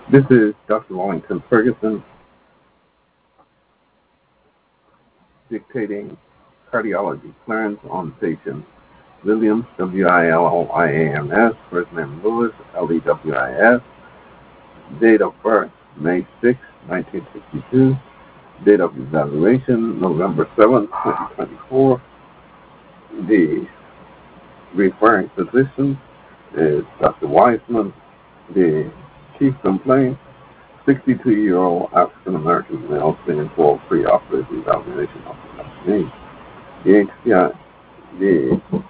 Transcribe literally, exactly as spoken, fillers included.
This is Doctor Wellington Ferguson dictating cardiology clearance on patient Williams, W I L L I A M S, first name Lewis, L E W I S, date of birth May sixth, nineteen sixty-two, date of evaluation November seventh, twenty twenty-four. The referring physician is Doctor Wiseman. The chief complaint, sixty-two-year-old African-American male sitting for pre-operative evaluation of the knee. The H P I, the